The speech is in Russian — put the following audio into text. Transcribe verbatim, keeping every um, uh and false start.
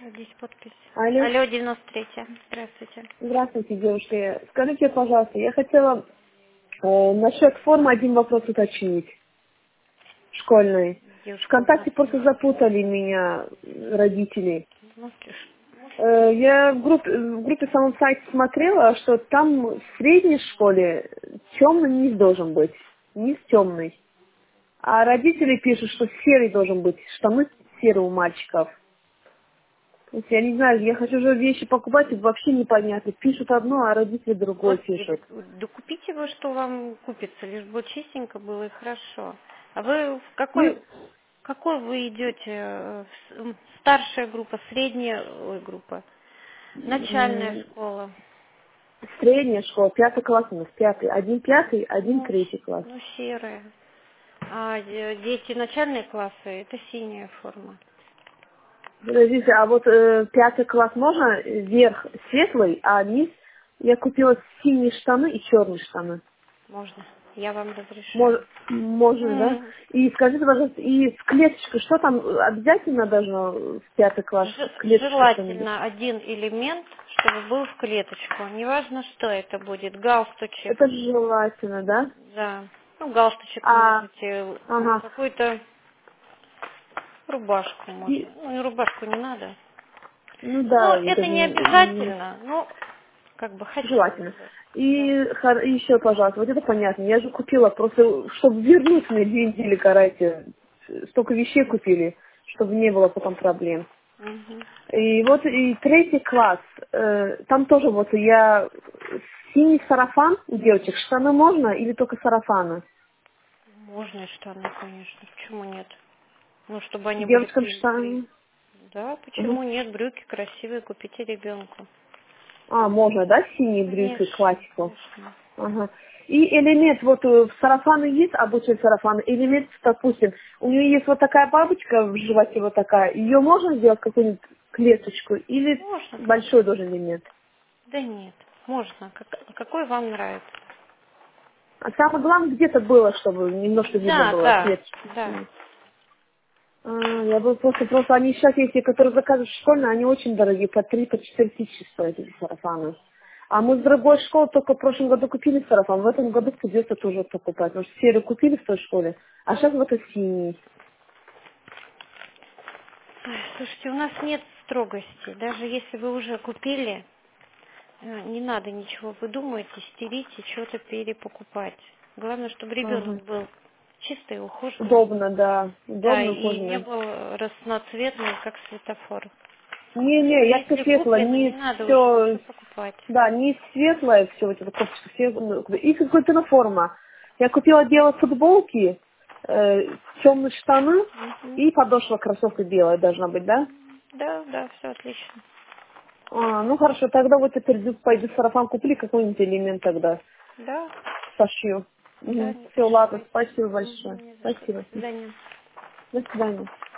Здесь подпись. Алло, Алло, девяносто третья. Здравствуйте. здравствуйте, девушка. Скажите, пожалуйста, я хотела э, насчет формы один вопрос уточнить, школьной. Девушка у нас ВКонтакте просто запутали меня э, родители. девяносто ш- Э, я в группе, в группе в самом сайте смотрела, что там в средней школе темный низ должен быть, низ темный. А родители пишут, что серый должен быть, штаны серые у мальчиков. То есть я не знаю, я хочу уже вещи покупать, и вообще непонятно. Пишут одно, а родители другое Господи, пишут. да, да купите вы, что вам купится, лишь бы чистенько было и хорошо. А вы в Ну, какой, какой вы идете? э, в с- м, Старшая группа, средняя ой, группа, начальная м, школа? средняя школа, пятый класс у нас, пятый. Один пятый, один Ну, третий щ- класс. ну серая. А э, дети начальные классы, это синяя форма. Подождите, а вот э, пятый класс можно верх светлый, а низ я купила синие штаны и черные штаны. Можно. Я вам разрешаю. Мож- можно, да? М, И скажите, пожалуйста, и с клеточкой, что там э, обязательно должно в пятый класс Ж- с клеточкой что-нибудь? желательно один элемент, чтобы был в клеточку. Неважно, что это будет. Галстучек, Это желательно, да? да. Ну, галстучек А, можете, м, ага. какую-то рубашку И, можно. Ну, и рубашку не надо. ну Ну, да, вот это это не м, обязательно. Ну, как бы хотелось желательно. бы. Да. И хор- и еще, пожалуйста, вот это понятно. Я же купила просто, чтобы вернуть мне две недели, карайте. Столько вещей купили, чтобы не было потом проблем. Мгм. И вот и третий класс, э, там тоже вот я синий сарафан у девочек, штаны можно или только сарафаны? Можно и штаны, конечно. Почему нет? Ну, чтобы они были Девочкам при... при... штаны. Да, Мгм. почему нет? Брюки красивые, купите ребенку. А, можно, да, синие брюки, Конечно, классику? конечно. Ага. И элемент, вот э, в сарафаны есть обычный сарафан, элемент, допустим, у нее есть вот такая бабочка в животе, вот такая, ее можно сделать какую-нибудь клеточку или Можно, большой конечно. должен элемент? Да нет, можно. Как- какой вам нравится? А самое главное, где-то было, чтобы немножко видно Да, было да, клеточку. да. М. А, я бы просто, просто они сейчас, эти, которые заказывают школьные, они очень дорогие, по три, по четыре тысячи стоят эти сарафаны. А мы с другой школы только в прошлом году купили сарафан, в этом году придется тоже покупать, потому что серию купили в той школе, а сейчас вот это синий. Ой, слушайте, у нас нет строгости. Даже если вы уже купили, э, не надо ничего выдумывать, истерить и что-то перепокупать. Главное, чтобы ребенок Ага. был чистый, ухоженный. Удобно, да. Да, Удобно, и не ухоженный. был разноцветный, как светофор. Не-не, я все Если светло, куплено, не не надо уже все, ничего покупать. да, не светлое все, вот эта кофточка, все, ну, и какая-то форма. Я купила белые футболки, э, темные штаны Мгм. и подошва кроссовка белая должна быть, да? Да, да, все отлично. А, ну хорошо, тогда вот теперь иду- пойду сарафан куплю, какой-нибудь элемент тогда Да, сошью. да, не Все, ладно, переживайте. спасибо большое. Мгм, не за что. До Спасибо. свидания. До свидания.